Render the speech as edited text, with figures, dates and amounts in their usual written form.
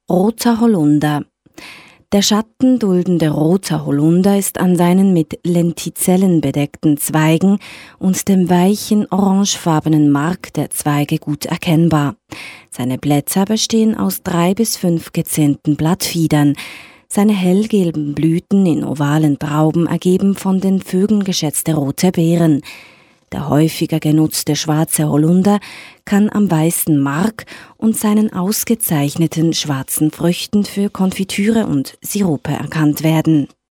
Roter Holunder. Der schattenduldende roter Holunder ist an seinen mit Lentizellen bedeckten Zweigen und dem weichen orangefarbenen Mark der Zweige gut erkennbar. Seine Blätter bestehen aus 3 bis 5 gezähnten Blattfiedern. Seine hellgelben Blüten in ovalen Trauben ergeben von den Vögeln geschätzte rote Beeren. Der häufiger genutzte schwarze Holunder kann am weißen Mark und seinen ausgezeichneten schwarzen Früchten für Konfitüre und Sirupe erkannt werden.